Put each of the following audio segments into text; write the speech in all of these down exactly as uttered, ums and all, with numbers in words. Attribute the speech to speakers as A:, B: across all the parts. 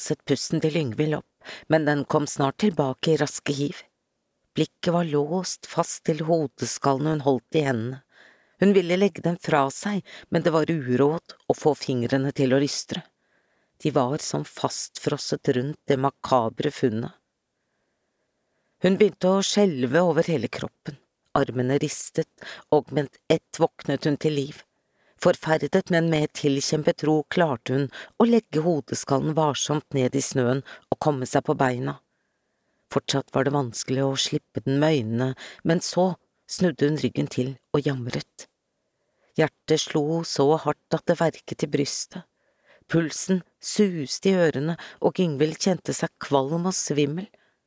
A: stanset pusten til Yngvild opp, men den kom snart tilbake i raske hiv. Blikket var låst fast til hodeskallen hun holdt i hendene. Hun ville legge dem fra seg, men det var uråd å få fingrene til å rystre. De var som fastfrosset rundt det makabre funnet. Hun begynte å skjelve over hele kroppen. Armene ristet, og med ett våknet hun til liv. Forferdet, men med tilkjempet ro klarte hun å legge hodeskallen varsomt ned i snøen og komme seg på beina. Fortsatt var det vanskelig å slippe den med øynene, men så snudde hun ryggen til og jamret. Hjertet slo så hardt at det verket i brystet. Pulsen suste i ørene, og Yngvild kjente seg kvalm og svimmel.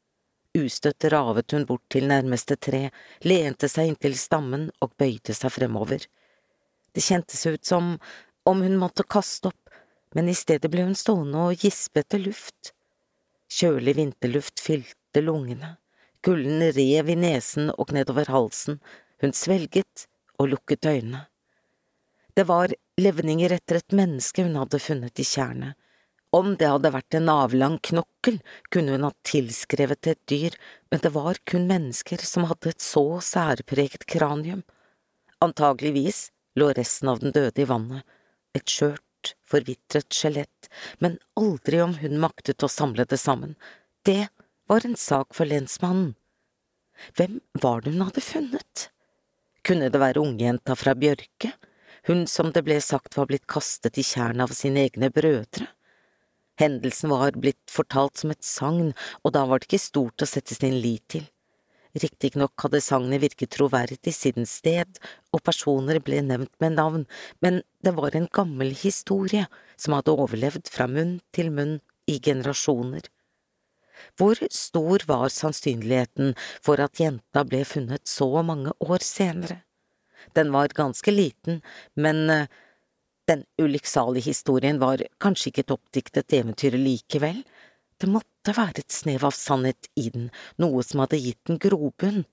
A: Ustøtt ravet hun bort til nærmeste tre, lente seg inntil stammen og bøyde seg fremover. Det kjentes ut som om hun måtte kaste opp, men i stedet ble hun stående og gispe etter luft. Kjølig vinterluft fylte lungene, kulden rev i nesen og nedover halsen, hun svelget og lukket øynene. Det var levninger etter et menneske hun hadde funnet i tjernet. Om det hadde vært en avlang knokkel, kunne hun ha tilskrevet til et dyr, men det var kun mennesker som hadde et så særpreget kranium. Antageligvis lå resten av den døde i vannet, et skjørt, forvitret skjelett, men aldri om hun maktet å samle det sammen. Det var en sak for lensmannen. Hvem var det hun hadde funnet? Kunne det være ungjenta fra Bjørke? Hun som det ble sagt var blitt kastet i tjernet av sine egne brødre. Hendelsen var blitt fortalt som et sagn, og da var det ikke stort å sette sin lit til. Riktignok hadde sagnet virket troverdig siden sted, og personer ble nevnt med navn, men det var en gammel historie som hadde overlevd fra munn til munn i generasjoner. Hvor stor var sannsynligheten for at jenta ble funnet så mange år senere? Den var ganske liten, men den ulykksalige historien var kanskje ikke et oppdiktet eventyr likevel. Det måtte være et snev av sannhet i den, noe som hadde gitt den grobunn.